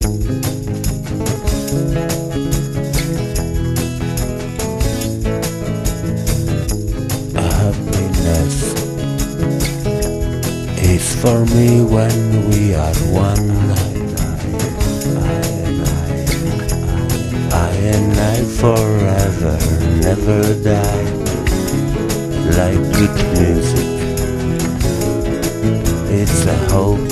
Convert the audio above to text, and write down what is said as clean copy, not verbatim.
Happiness is for me when we are one. I and I forever, never die. Like good music, it's a hope